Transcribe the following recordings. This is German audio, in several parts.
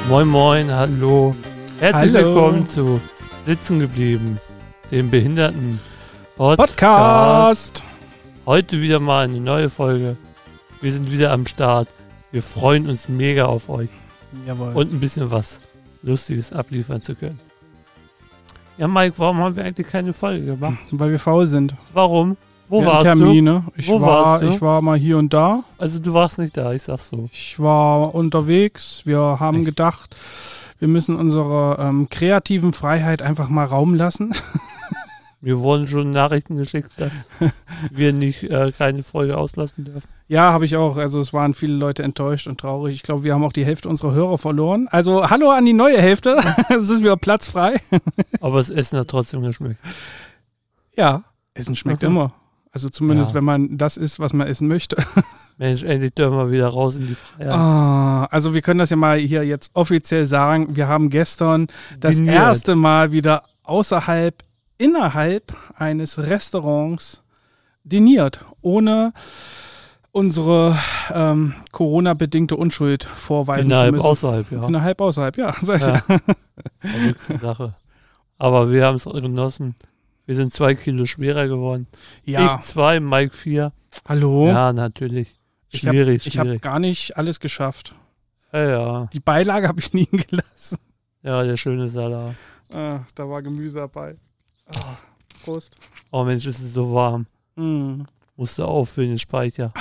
Moin moin, hallo. Herzlich Hallo. willkommen zu Sitzen geblieben, dem Behinderten Podcast. Heute wieder mal eine neue Folge. Wir sind wieder am Start. Wir freuen uns mega auf euch Jawohl. und ein bisschen was Lustiges abliefern zu können. Ja, Mike, warum haben wir eigentlich keine Folge gemacht? Weil wir faul sind. Warum? Wo Wir haben warst Termine. Wo warst du? Ich war mal hier und da. du? Also du warst nicht da, ich sag's so. Ich war unterwegs. Wir haben gedacht, wir müssen unserer kreativen Freiheit einfach mal Raum lassen. Mir wurden schon Nachrichten geschickt, dass wir nicht keine Folge auslassen dürfen. Ja, habe ich auch. Also es waren viele Leute enttäuscht und traurig. Ich glaube, wir haben auch die Hälfte unserer Hörer verloren. Also hallo an die neue Hälfte. Es ist wieder Platz frei. Aber das Essen hat trotzdem geschmeckt. Ja, Essen schmeckt immer. Also zumindest, Ja. wenn man das isst, was man essen möchte. Mensch, endlich dürfen wir wieder raus in die Freiheit. Also wir können das ja mal hier jetzt offiziell sagen. Wir haben gestern das Diniert. erste Mal wieder innerhalb eines Restaurants diniert, ohne unsere Corona-bedingte Unschuld vorweisen zu Innerhalb, müssen. außerhalb, ja. Innerhalb, außerhalb, ja. Sag ich Ja. ja. Verrückte Sache. Aber wir haben es genossen. Wir sind 2 Kilo schwerer geworden. Ja, Ich 2, Mike 4. hallo. Ja, natürlich. ich Schwierig, habe schwierig. gar nicht alles geschafft. Ja. Die Beilage habe ich liegen gelassen. Ja, der schöne Salat. Da war Gemüse dabei. Prost. Oh Mensch, es ist so warm. Mm. Musste auffüllen den Speicher.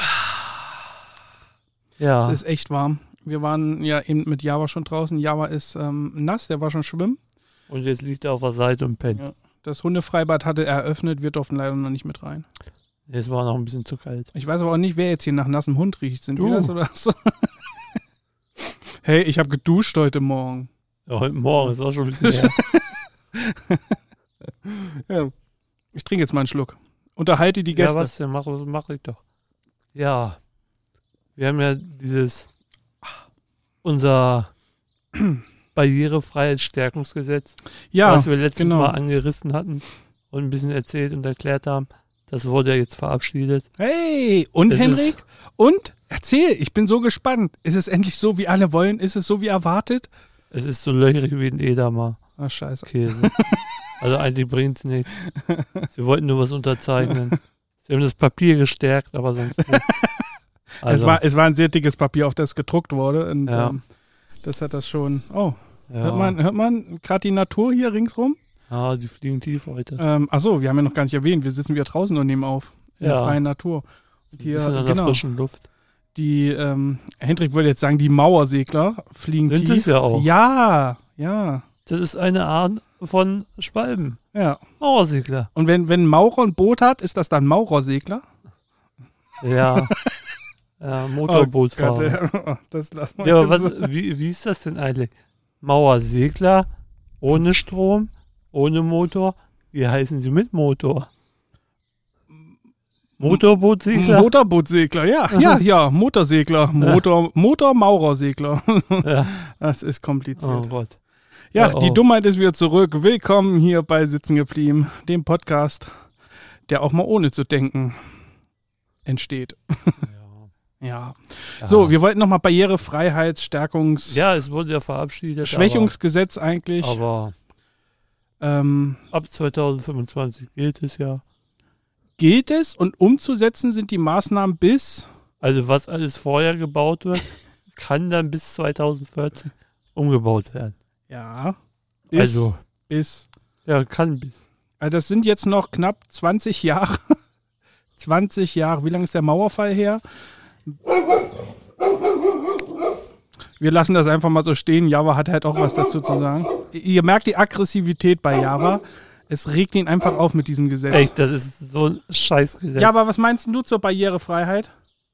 Ja. Es ist echt warm. Wir waren ja eben mit Java schon draußen. Java ist nass, der war schon schwimmen. Und jetzt liegt er auf der Seite und pennt. Ja. Das Hundefreibad hatte eröffnet, wir durften leider noch nicht mit rein. Es war noch ein bisschen zu kalt. Ich weiß aber auch nicht, wer jetzt hier nach nassem Hund riecht. Sind Du. wir das oder so? Hey, ich habe geduscht heute Morgen. Ja, heute Morgen ist auch schon ein bisschen her. Ja. Ich trinke jetzt mal einen Schluck. Unterhalte die Gäste. Ja, was denn? Mach ich doch. Ja. Wir haben ja unser Barrierefreiheitsstärkungsgesetz, Ja, was wir letztes genau. Mal angerissen hatten und ein bisschen erzählt und erklärt haben. Das wurde ja jetzt verabschiedet. Hey, und Es Henrik? Und? Erzähl, ich bin so gespannt. Ist es endlich so, wie alle wollen? Ist es so, wie erwartet? Es ist so löchrig wie ein Edamer Ach, scheiße. Käse. Also eigentlich bringt es nichts. Sie wollten nur was unterzeichnen. Sie haben das Papier gestärkt, aber sonst nichts. Also, Es war ein sehr dickes Papier, auf das gedruckt wurde. Und Ja. das hat das schon. Oh, ja. hört man gerade die Natur hier ringsrum? Ja, die fliegen tief heute. Achso, wir haben ja noch gar nicht erwähnt, wir sitzen wieder draußen und nehmen auf. In der Ja. freien Natur. Und Ein hier, bisschen an der genau, frischen Luft. die, Hendrik würde jetzt sagen, die Mauersegler fliegen Sind tief. es ja auch. Ja. Das ist eine Art von Schwalben. Ja. Mauersegler. Und wenn ein Maurer ein Boot hat, ist das dann Maurersegler? Ja. Ja, Motorbootsfahrer. Oh, das lassen wir Ja, aber jetzt. wie ist das denn eigentlich? Mauersegler ohne Strom, ohne Motor. Wie heißen sie mit Motor? Motorbootsegler? Motorbootsegler, ja, Motorsegler, Motor-Maurersegler. Ja. Das ist kompliziert. Oh Gott. Ja, Ja, die oh. Dummheit ist wieder zurück. Willkommen hier bei Sitzen geblieben, dem Podcast, der auch mal ohne zu denken entsteht. Ja. Ja. So, wir wollten nochmal Barrierefreiheits-, Ja, es wurde ja verabschiedet. Schwächungsgesetz eigentlich. Aber Ähm, ab 2025 gilt es ja. gilt es und umzusetzen sind die Maßnahmen bis. Also was alles vorher gebaut wird, kann dann bis 2014 umgebaut werden. Ja. Bis. Ja, kann bis. Also das sind jetzt noch knapp 20 Jahre. 20 Jahre. Wie lange ist der Mauerfall her? Wir lassen das einfach mal so stehen. Java hat halt auch was dazu zu sagen. Ihr merkt die Aggressivität bei Java. Es regt ihn einfach auf mit diesem Gesetz. Echt, das ist so ein Scheißgesetz. Ja, aber was meinst du zur Barrierefreiheit?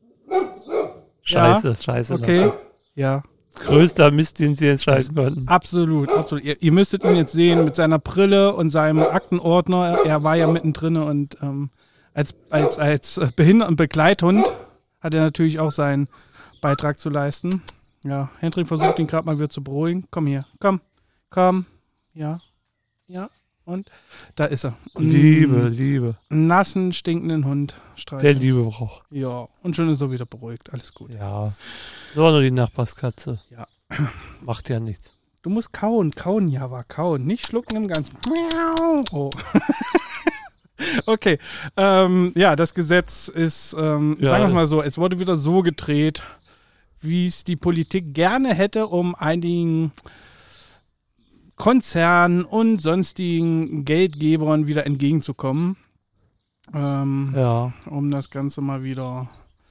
Scheiße. Okay. Ja, Größter Mist, den sie entscheiden konnten. absolut. Ihr müsstet ihn jetzt sehen mit seiner Brille und seinem Aktenordner. Er war ja mittendrin und als Behindertenbegleithund hat er natürlich auch seinen Beitrag zu leisten. Ja, Hendrik versucht ihn gerade mal wieder zu beruhigen. Komm hier, komm. Ja. Und da ist er. Liebe. Einen nassen, stinkenden Hund Der streicheln. Liebe braucht. Ja, und schon ist er wieder beruhigt. Alles gut. Ja. So war nur die Nachbarskatze. Ja. Macht ja nichts. Du musst kauen, Java, kauen. Nicht schlucken im Ganzen. Oh. Okay. Ja, das Gesetz ist, sagen wir mal so, es wurde wieder so gedreht, wie es die Politik gerne hätte, um einigen Konzernen und sonstigen Geldgebern wieder entgegenzukommen. Um das Ganze mal wieder,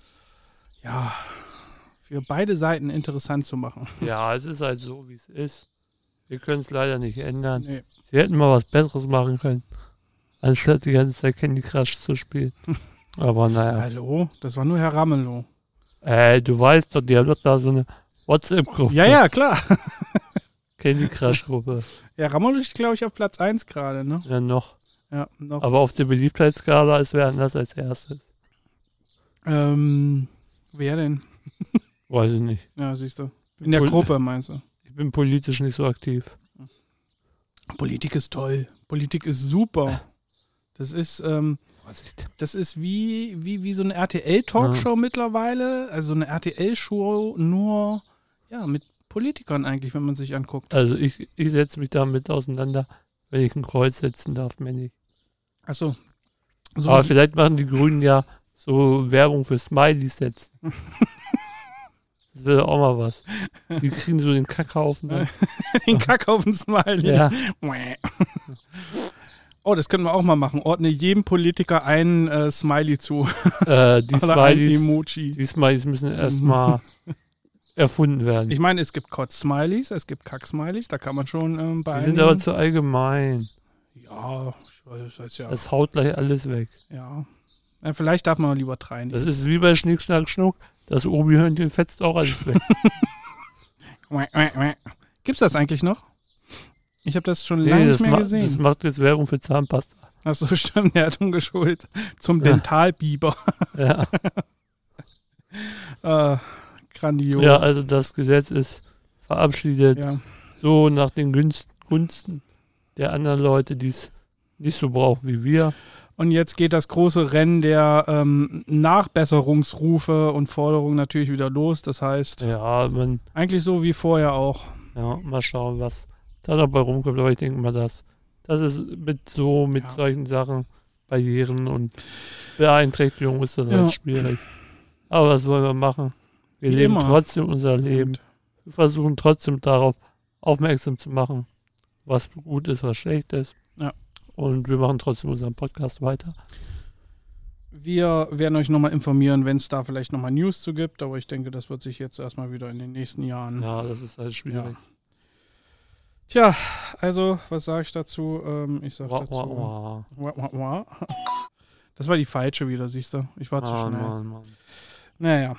für beide Seiten interessant zu machen. Ja, es ist halt so, wie es ist. Wir können es leider nicht ändern. Nee. Sie hätten mal was Besseres machen können, anstatt die ganze Zeit Candy Crush zu spielen. Aber naja. Hallo, das war nur Herr Ramelow. Du weißt doch, die haben doch da so eine WhatsApp-Gruppe. Ja, klar. Candy Crush-Gruppe. Ja, Ramelow ist, glaube ich, auf Platz 1 gerade, ne? Ja, noch. Ja, noch. Aber auf der Beliebtheitsskala ist wer anders als erstes. Wer denn? Weiß ich nicht. Ja, siehst du. In der Gruppe, meinst du? Ich bin politisch nicht so aktiv. Politik ist toll. Politik ist super. Das ist, wie so eine RTL-Talkshow mittlerweile. Also eine RTL-Show nur, mit Politikern eigentlich, wenn man sich anguckt. Also ich setze mich damit auseinander, wenn ich ein Kreuz setzen darf, Manny. Ach so. Aber vielleicht machen die Grünen ja so Werbung für Smileys setzen. Das wäre auch mal was. Die kriegen so den Kackhaufen dann. Den Kackhaufen-Smiley. Ja. Oh, das können wir auch mal machen. Ordne jedem Politiker einen Smiley zu. Die Emoji. Die Smileys müssen erstmal erfunden werden. Ich meine, es gibt Kotz-Smileys, es gibt Kack-Smileys, da kann man schon bei Die sind aber zu allgemein. Ja, ich weiß ja. Das haut gleich alles weg. Ja. Vielleicht darf man lieber rein. Das ist wie bei Schnick, Schnack, Schnuck. Das Obi-Hörnchen fetzt auch alles weg. Gibt's das eigentlich noch? Ich habe das schon lange nicht mehr gesehen. Das macht jetzt Werbung für Zahnpasta. Achso, stimmt, der hat umgeschult. Zum Dentalbiber. Ja. Grandios. Ja, also das Gesetz ist verabschiedet. Ja. So nach den Gunsten der anderen Leute, die es nicht so brauchen wie wir. Und jetzt geht das große Rennen der Nachbesserungsrufe und Forderungen natürlich wieder los. Das heißt, eigentlich so wie vorher auch. Ja, mal schauen, was da dabei rumkommt. Aber ich denke mal, das ist mit solchen Sachen, Barrieren und Beeinträchtigungen ist das halt schwierig. Aber was wollen wir machen? Wir leben trotzdem unser Leben. Wir versuchen trotzdem darauf aufmerksam zu machen, was gut ist, was schlecht ist. Ja. Und wir machen trotzdem unseren Podcast weiter. Wir werden euch nochmal informieren, wenn es da vielleicht nochmal News zu gibt, aber ich denke, das wird sich jetzt erstmal wieder in den nächsten Jahren. Ja, das ist halt schwierig. Ja. Tja, also, was sage ich dazu? Ich sage dazu. Das war die falsche wieder, siehst du? Ich war zu schnell. Mann. Naja.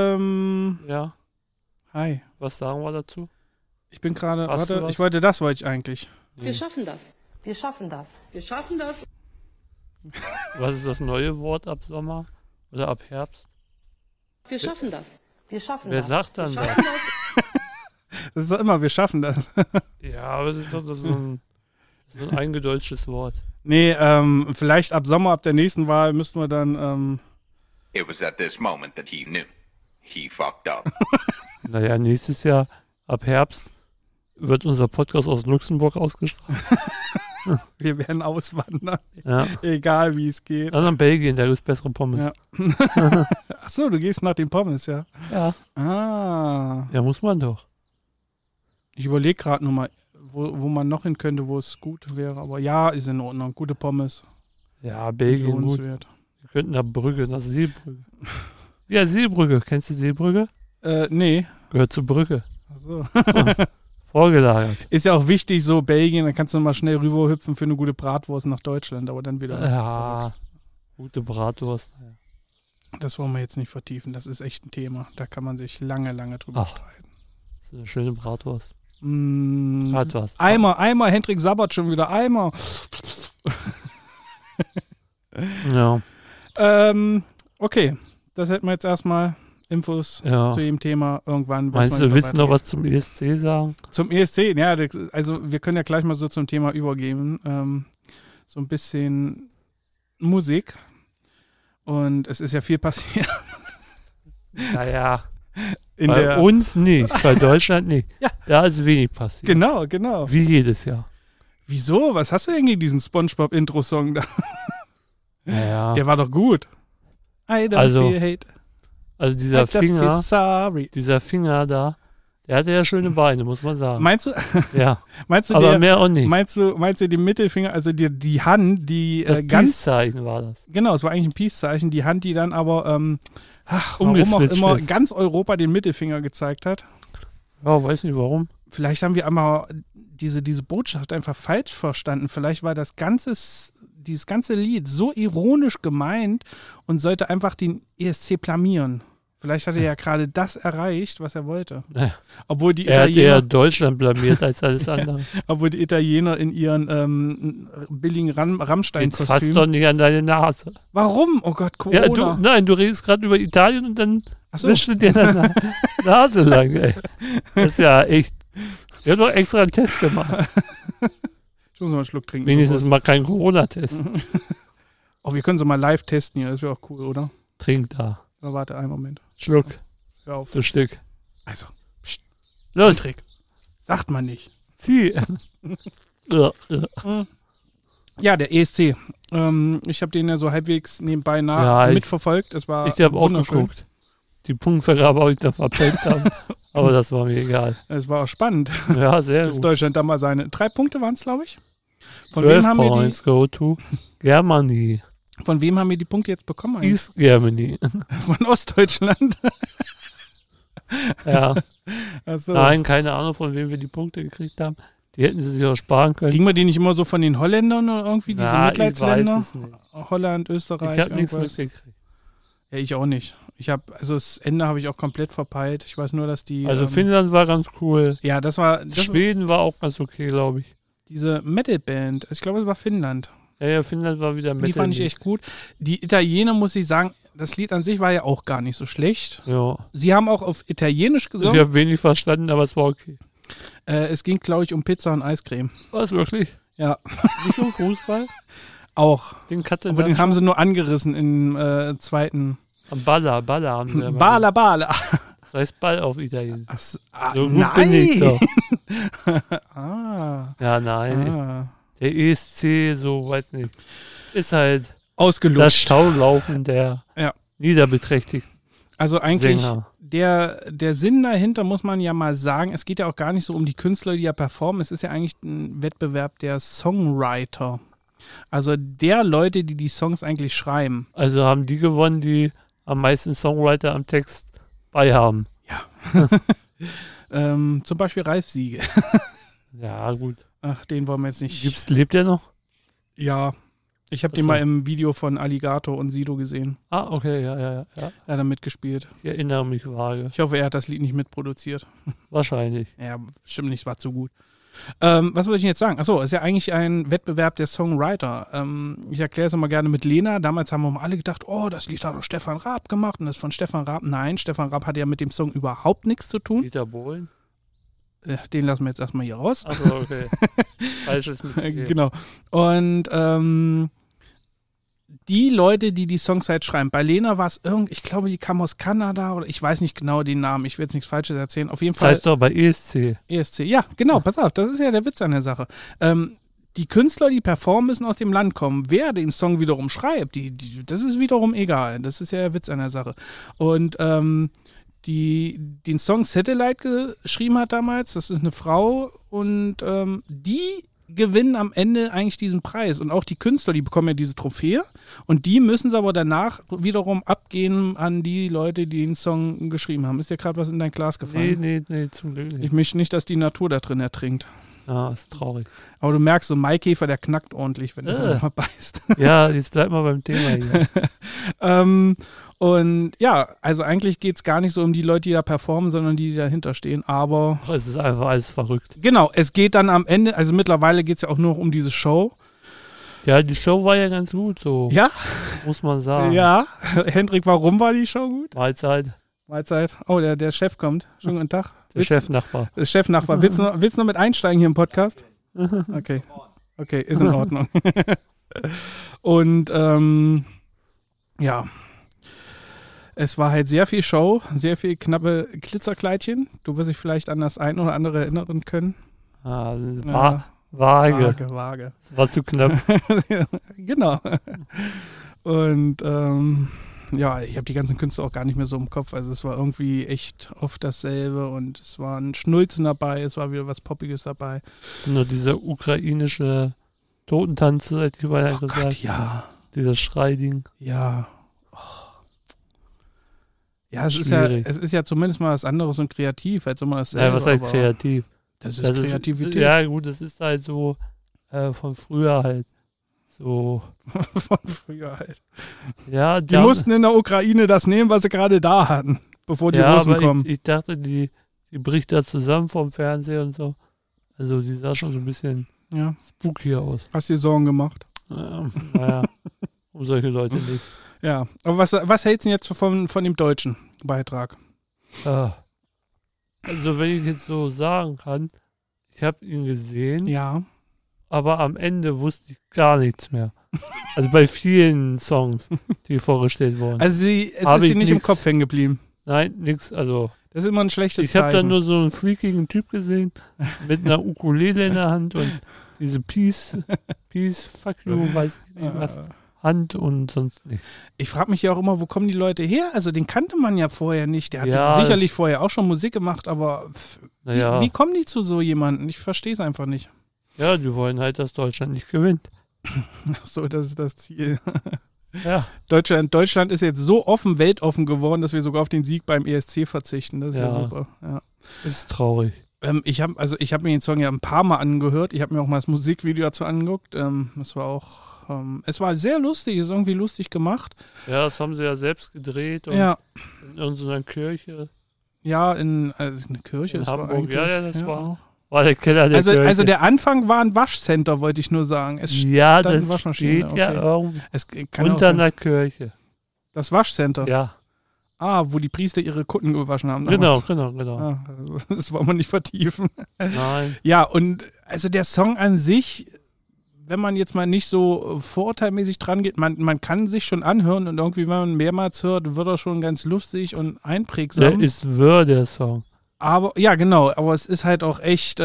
Ja. Hi. Was sagen wir dazu? Ich bin gerade. Warte, wollte ich eigentlich. Wir schaffen das. Wir schaffen das. Wir schaffen das. Was ist das neue Wort ab Sommer oder ab Herbst? Wir schaffen das. Wir schaffen das. Wer sagt dann das? Das ist doch immer, wir schaffen das. Ja, aber das ist so ein eingedeutschtes Wort. Nee, vielleicht ab Sommer, ab der nächsten Wahl müssten wir dann. It was at this moment that he knew. He fucked up. Naja, nächstes Jahr, ab Herbst, wird unser Podcast aus Luxemburg ausgestrahlt. Wir werden auswandern. Ja. Egal, wie es geht. Dann in Belgien, da gibt es bessere Pommes. Ja. Achso, du gehst nach den Pommes, ja? Ja. Ah. Ja, muss man doch. Ich überlege gerade nur mal, wo man noch hin könnte, wo es gut wäre. Aber ja, ist in Ordnung. Gute Pommes. Ja, Belgien gut. Wir könnten nach Brügge, nach Seebrügge. Ja, Seebrügge. Kennst du Seebrügge? Nee. Gehört zur Brücke. Achso. Vorgelagert. Ist ja auch wichtig, so Belgien, dann kannst du mal schnell rüberhüpfen für eine gute Bratwurst nach Deutschland, aber dann wieder. Ja, gute Bratwurst. Das wollen wir jetzt nicht vertiefen, das ist echt ein Thema. Da kann man sich lange drüber streiten. Das ist eine schöne Bratwurst. Hat was. Eimer, Hendrik Sabbert schon wieder, Eimer. Ja. Okay, das hätten wir jetzt erstmal. Infos zu dem Thema irgendwann. Meinst du, willst du noch was zum ESC sagen? Zum ESC, ja, also wir können ja gleich mal so zum Thema übergehen. So ein bisschen Musik. Und es ist ja viel passiert. Naja. Bei uns nicht, bei Deutschland nicht. Ja. Da ist wenig passiert. Genau. Wie jedes Jahr. Wieso? Was hast du denn gegen diesen SpongeBob-Intro-Song da? Naja. Der war doch gut. I don't feel hate. Also I just feel sorry. dieser Finger da, der hatte ja schöne Beine, muss man sagen. Meinst du, Ja, meinst du aber mehr auch nicht. Meinst du den Mittelfinger, also die Hand, die Das ganz, Peace-Zeichen war das. genau, es war eigentlich ein Peace-Zeichen, die Hand, die dann aber, warum auch Umgeswitcht immer, ist. ganz Europa den Mittelfinger gezeigt hat. Ja, weiß nicht warum. Vielleicht haben wir einmal diese Botschaft einfach falsch verstanden. Vielleicht war dieses ganze Lied so ironisch gemeint und sollte einfach den ESC blamieren. Vielleicht hat er ja gerade das erreicht, was er wollte. Ja. Obwohl die Er hat eher Italiener, Deutschland blamiert als alles andere. obwohl die Italiener in ihren billigen Jetzt fass Rammstein-Kostümen. doch nicht an deine Nase. Warum? Oh Gott, Corona. Ja, du redest gerade über Italien und dann Ach so. wischst du dir deine Nase lang, ey. Das ist ja echt. Ich habe doch extra einen Test gemacht. Ich muss mal einen Schluck trinken. Wenigstens mal keinen Corona-Test. Oh, wir können so mal live testen hier. Das wäre auch cool, oder? Trink da. Na, warte, einen Moment. Schluck. Hör auf. Das Stück. Also, Los, Trick. Sagt man nicht. zieh. Ja, der ESC. Ich habe den ja so halbwegs nebenbei Ja, mitverfolgt. Es war Ich habe auch wunderschön. geguckt. Die Punktvergabe habe ich da verpennt haben. Aber das war mir egal. Es war auch spannend, Ja, sehr dass gut. Deutschland da mal seine 3 Punkte waren es, glaube ich. Von 12 wem, haben wir points go to Germany. von wem haben wir die Punkte jetzt bekommen? Eigentlich? East Germany. Von Ostdeutschland. Ja. Achso. Nein, keine Ahnung, von wem wir die Punkte gekriegt haben. Die hätten sie sich auch sparen können. Kriegen wir die nicht immer so von den Holländern oder irgendwie, diese Na, ich Mitleidsländer? weiß es nicht. Holland, Österreich, Ich habe nichts irgendwas. mitgekriegt. Ja, ich auch nicht. Also das Ende habe ich auch komplett verpeilt. Ich weiß nur, dass die... Also Finnland war ganz cool. Ja, das war Schweden war auch ganz okay, glaube ich. diese Metalband. Ich glaube, es war Finnland. Ja, Finnland war wieder mit. Die fand ich echt gut. Die Italiener, muss ich sagen, das Lied an sich war ja auch gar nicht so schlecht. Ja. Sie haben auch auf Italienisch Ich gesungen. habe wenig verstanden, aber es war okay. Es ging, glaube ich, um Pizza und Eiscreme. Was, wirklich? Ja, Nicht um Fußball? auch. Den Katze Aber den haben sie nur angerissen im zweiten. Balla haben sie. aber- Bala. Das heißt Ball auf Italienisch. So gut Nein! bin ich doch. Ah, Ja, nein. ah. Der ESC, so, weiß nicht. Ist halt das Ausgelutscht. Schaulaufen der Ja. niederbeträchtigten Also eigentlich Sänger. der Sinn dahinter muss man ja mal sagen, es geht ja auch gar nicht so um die Künstler, die ja performen, es ist ja eigentlich ein Wettbewerb der Songwriter. Also der Leute, die die Songs eigentlich schreiben. Also haben die gewonnen, die am meisten Songwriter am Text bei haben. Zum Beispiel Ralf Siege. Ja, gut. Ach, den wollen wir jetzt nicht. Lebt der noch? Ja, ich habe Ach den so. mal im Video von Alligator und Sido gesehen. Ah, okay, ja. Er hat da mitgespielt. Ich erinnere mich vage. Ich hoffe, er hat das Lied nicht mitproduziert. Wahrscheinlich. Ja, stimmt nicht, war zu gut. Was wollte ich denn jetzt sagen? Achso, ist ja eigentlich ein Wettbewerb der Songwriter. Ich erkläre es immer gerne mit Lena. Damals haben wir mal alle gedacht, oh, das Lied hat doch Stefan Raab gemacht und das ist von Stefan Raab. Nein, Stefan Raab hatte ja mit dem Song überhaupt nichts zu tun. Dieter Bohlen? Den lassen wir jetzt erstmal hier raus. Achso, okay. Falsches mitgegeben. Genau. Und die Leute, die die Songs halt schreiben, bei Lena war es ich glaube, die kam aus Kanada oder ich weiß nicht genau den Namen, ich will jetzt nichts Falsches erzählen. Auf jeden Das Fall heißt doch bei ESC. ESC. Ja, genau, pass auf, das ist ja der Witz an der Sache. Die Künstler, die performen, müssen aus dem Land kommen. Wer den Song wiederum schreibt, das ist wiederum egal. Das ist ja der Witz an der Sache. Und die den Song Satellite geschrieben hat damals, das ist eine Frau und die gewinnen am Ende eigentlich diesen Preis. Und auch die Künstler, die bekommen ja diese Trophäe und die müssen sie aber danach wiederum abgehen an die Leute, die den Song geschrieben haben. Ist dir gerade was in dein Glas gefallen? Nee, zum Glück nicht. Ich möchte nicht, dass die Natur da drin ertrinkt. Ja, ist traurig. Aber du merkst, so ein Maikäfer, der knackt ordentlich, wenn er mal beißt. Ja, jetzt bleib mal beim Thema hier. Und ja, also eigentlich geht es gar nicht so um die Leute, die da performen, sondern die dahinter stehen. Aber Es ist einfach alles verrückt. genau, es geht dann am Ende, also mittlerweile geht es ja auch nur um diese Show. Ja, die Show war ja ganz gut, so Ja, muss man sagen. ja. Hendrik, warum war die Show gut? Mahlzeit, Mahlzeit. Oh, der Chef kommt. Schönen guten Tag. der Chefnachbar. Der Chefnachbar. Willst du noch mit einsteigen hier im Podcast? Okay. Okay, ist in Ordnung. Und ja. Es war halt sehr viel Show, sehr viel knappe Glitzerkleidchen. Du wirst dich vielleicht an das ein oder andere erinnern können. Vage. Vage. Das war zu knapp. Genau. Und ja, ich habe die ganzen Künstler auch gar nicht mehr so im Kopf. Also es war irgendwie echt oft dasselbe und es war ein Schnulzen dabei, es war wieder was Poppiges dabei. Nur dieser ukrainische Totentanz, hätte ich beinahe gesagt. Gott, ja. Dieses Schreiding. Ja. Oh. Ja, es Schwierig. ist ja zumindest mal was anderes und kreativ, als immer dasselbe. Ja, was heißt aber kreativ? Das ist Kreativität. Ja, gut, das ist halt so von früher halt. So. Von früher halt. Ja, Die mussten in der Ukraine das nehmen, was sie gerade da hatten, bevor die Russen aber kommen. Ich dachte, die bricht da zusammen vom Fernseher und so. Also sie sah schon so ein bisschen spooky aus. Hast dir Sorgen gemacht? Naja, um solche Leute nicht. Ja, aber was hältst du denn jetzt von dem deutschen Beitrag? Also wenn ich jetzt so sagen kann, ich habe ihn gesehen, Ja. aber am Ende wusste ich gar nichts mehr. Also bei vielen Songs, die vorgestellt wurden. Also es Hab ist dir ich nicht im nix. Kopf hängen geblieben. Nein, nix. Also Das ist immer ein schlechtes ich habe da Zeichen. nur so einen freakigen Typ gesehen mit einer Ukulele in der Hand und diese Peace, fuck you, weiß ich nicht was, Hand und sonst nichts. Ich frage mich ja auch immer, wo kommen die Leute her? Also den kannte man ja vorher nicht. Der hat Ja, sicherlich vorher auch schon Musik gemacht, aber Naja, wie kommen die zu so jemandem? Ich verstehe es einfach nicht. ja, die wollen halt, dass Deutschland nicht gewinnt. Ach so, das ist das Ziel. Ja, Deutschland ist jetzt so offen, weltoffen geworden, dass wir sogar auf den Sieg beim ESC verzichten. Das ist ja Ja. super. Ja. ist traurig. Ich habe mir den Song ja ein paar Mal angehört. Ich habe mir auch mal das Musikvideo dazu angeguckt. Es war auch, es war sehr lustig, ist irgendwie lustig gemacht. Ja, das haben sie ja selbst gedreht und Ja, in irgendeiner Kirche. ja, eine Kirche. In es war Hamburg, eigentlich- ja, das ja. war der Keller der Kirche. Also der Anfang war ein Waschcenter, wollte ich nur sagen. ja, stand eine das Waschmaschine, steht ja okay. irgendwo Es kann auch unter sein. einer Kirche. Das Waschcenter. Ja, Wo die Priester ihre Kutten gewaschen haben. genau. damals. Ah, das wollen wir nicht vertiefen. Nein, Ja, und also der Song an sich, wenn man jetzt mal nicht so vorurteilmäßig dran geht, man kann sich schon anhören und irgendwie, wenn man mehrmals hört, wird er schon ganz lustig und der einprägsam. ist Wör, der Song. Aber, ja, genau, aber es ist halt auch echt,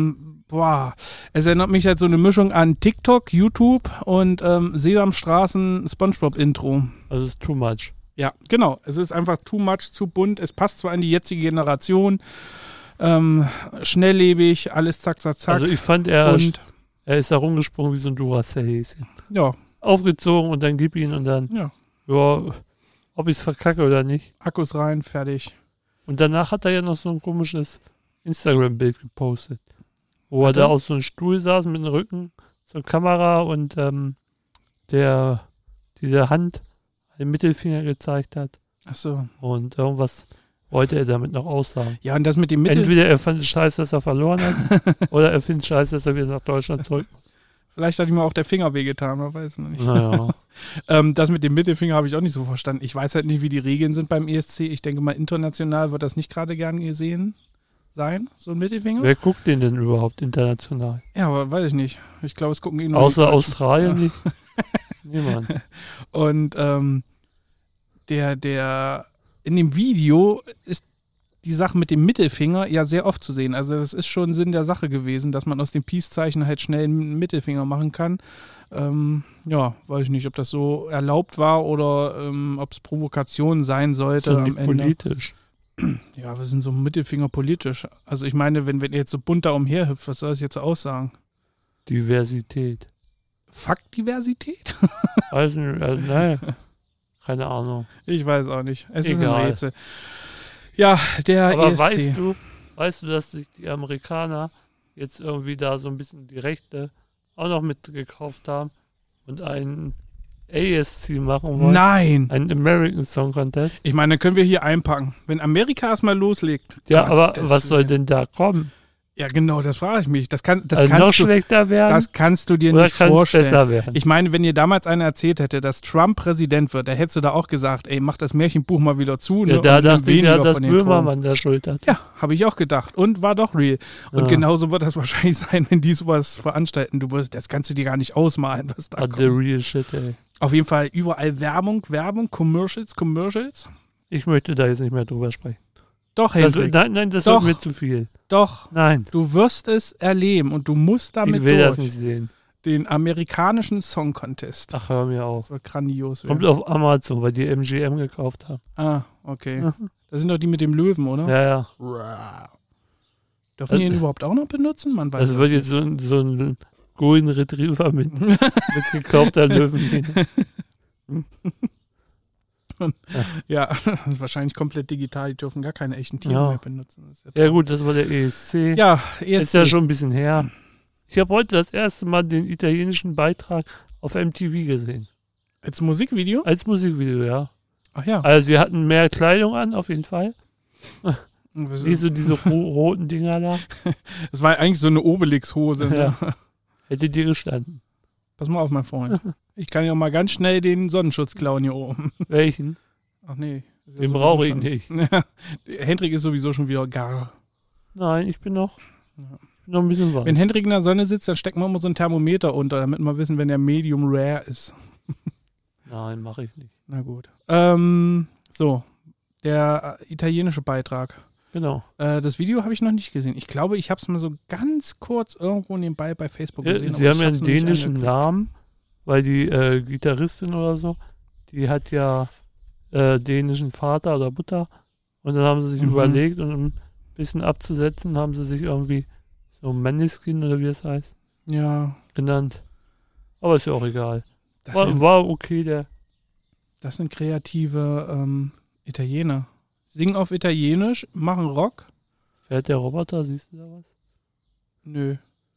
es erinnert mich halt so eine Mischung an TikTok, YouTube und Sesamstraßen Spongebob-Intro. Also es ist too much. Ja, genau. Es ist einfach too much, zu bunt. Es passt zwar in die jetzige Generation, schnelllebig, alles zack, zack, zack. Also ich fand, er und ist da rumgesprungen wie so ein Duracell-Häschen. ja, Aufgezogen und dann gib ihn und dann, ja, ja, ob ich es verkacke oder nicht. Akkus rein, fertig. Und danach hat er ja noch so ein komisches Instagram-Bild gepostet, wo er Hat da er? auf so einem Stuhl saß mit dem Rücken zur Kamera und diese Hand den Mittelfinger gezeigt hat Ach so. und irgendwas wollte er damit noch aussagen. Ja, und das mit dem Mittel, Entweder er fand es scheiße, dass er verloren hat, oder er findet es scheiße, dass er wieder nach Deutschland zurück muss. vielleicht hat ihm auch der Finger wehgetan, man weiß es noch nicht. Naja. Das mit dem Mittelfinger habe ich auch nicht so verstanden. Ich weiß halt nicht, wie die Regeln sind beim ESC. Ich denke mal, international wird das nicht gerade gern gesehen sein, so ein Mittelfinger. Wer guckt den denn überhaupt international? Ja, aber weiß ich nicht. Ich glaube, es gucken ihn nur Außer die Deutschen. Australien Ja. nicht? Niemand. Und der in dem Video ist die Sache mit dem Mittelfinger ja sehr oft zu sehen. Also das ist schon Sinn der Sache gewesen, dass man aus dem Peace-Zeichen halt schnell einen Mittelfinger machen kann. Ja, weiß ich nicht, ob das so erlaubt war oder ob es Provokation sein sollte So am nicht Ende. politisch. Ja, wir sind so Mittelfinger politisch. Also ich meine, wenn ihr jetzt so bunt da umherhüpft, was soll das jetzt aussagen? Diversität. Faktdiversität? Also, nein. Keine Ahnung. Ich weiß auch nicht. Es ist Egal. ein Rätsel. Ja, der Aber ESC. weißt du, dass sich die Amerikaner jetzt irgendwie da so ein bisschen die Rechte auch noch mitgekauft haben und einen ASC machen wollen? Nein. Einen American Song Contest? Ich meine, dann können wir hier einpacken. Wenn Amerika erstmal loslegt. Ja, aber Gottes was soll Willen. denn da kommen? Ja, genau, das frage ich mich. Das Also noch kannst du, schlechter werden? das kannst du dir oder nicht kann es vorstellen. besser werden? Ich meine, wenn dir damals einer erzählt hätte, dass Trump Präsident wird, da hättest du da auch gesagt, ey, mach das Märchenbuch mal wieder zu. Ja, ne, da und nimm dachte ich ja, weniger dass von den Drogen. Böhmermann da Schuld hat. Ja, habe ich auch gedacht. Und war doch real. Und Ja. genauso wird das wahrscheinlich sein, wenn die sowas veranstalten. Das kannst du dir gar nicht ausmalen, was da Ah, kommt. the real shit, ey. Auf jeden Fall überall Werbung, Commercials. Ich möchte da jetzt nicht mehr drüber sprechen. Doch, Das, Hendrik. nein, das Doch. wird mir zu viel. Doch. Nein, Du wirst es erleben und du musst damit ich will durch. das nicht sehen. Den amerikanischen Song Contest. Ach, hör mir auf. Das wird grandios Kommt werden. auf Amazon, weil die MGM gekauft haben. Ah, okay. Das sind doch die mit dem Löwen, oder? Ja, ja. Rah. Dürfen die ihn überhaupt auch noch benutzen? Man weiß Das es wird nicht. jetzt so ein Golden Retriever mit gekaufter Löwen. Ja, das ist wahrscheinlich komplett digital. Die dürfen gar keine echten Tiere Ja. mehr benutzen. Das ist Ja traurig. gut, das war der ESC. Ja, Ist ja schon ein bisschen her. Ich habe heute das erste Mal den italienischen Beitrag auf MTV gesehen. Als Musikvideo? Als Musikvideo, ja. Ach ja. Also sie hatten mehr Kleidung an, auf jeden Fall. Das Nicht so diese roten Dinger da. war eigentlich so eine Obelix-Hose. Ne? Ja. Hätte dir gestanden. Pass mal auf, mein Freund. Ich kann ja auch mal ganz schnell den Sonnenschutz klauen hier oben. Welchen? Ach nee. ist ja Den sowieso brauche ich schon- nicht. Hendrik ist sowieso schon wieder gar. Nein, ich bin noch ein bisschen weiß. Wenn Hendrik in der Sonne sitzt, dann stecken wir immer so ein Thermometer unter, damit wir wissen, wenn der Medium Rare ist. Nein, mache ich nicht. Na gut. So, der italienische Beitrag. Genau. Das Video habe ich noch nicht gesehen. Ich glaube, ich habe es mal so ganz kurz irgendwo nebenbei bei Facebook gesehen. Sie aber haben ja ich hab's einen noch nicht dänischen angeklickt. Namen, weil die Gitarristin oder so, die hat ja dänischen Vater oder Mutter. Und dann haben sie sich überlegt, um ein bisschen abzusetzen, haben sie sich irgendwie so Maneskin oder wie es heißt, Ja, genannt. Aber ist ja auch egal. das sind, War okay, das sind kreative Italiener. Singen auf Italienisch, machen Rock. fährt der Roboter, siehst du da was? Nö.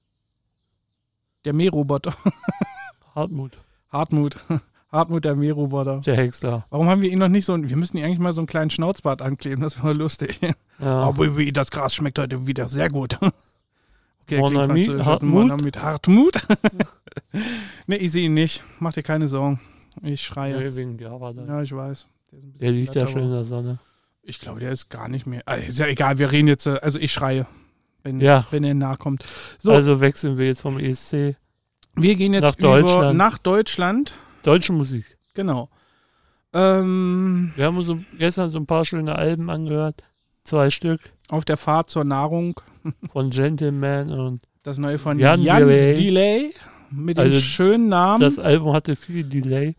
Der Mähroboter. Hartmut, Hartmut. Hartmut, der Mähroboter. der Häcksler. Warum haben wir ihn noch nicht so... Wir müssen ihn eigentlich mal so einen kleinen Schnauzbart ankleben, das wäre lustig. Ja. Aber das Gras schmeckt heute wieder sehr gut. Okay, Mon klingt ami, französisch. Hartmut? Mon ami, Hartmut? Ne, ich sehe ihn nicht. Mach dir keine Sorgen. Ich schreie. Nee, wegen Java da. Ja, ich weiß. Der ist ein bisschen Der liegt ja platt, schön in aber der Sonne. Ich glaube, der ist gar nicht mehr... ist ja egal, wir reden jetzt... Also ich schreie, wenn Ja. er nahe kommt. So, Also wechseln wir jetzt vom ESC. wir gehen jetzt nach Deutschland. Deutsche Musik. Genau. Wir haben uns gestern so ein paar schöne Alben angehört. 2 Stück Auf der Fahrt zur Nahrung. von Gentleman und Das neue von Jan Jan Delay. Delay. Mit dem Also schönen Namen das Album hatte viel Delay.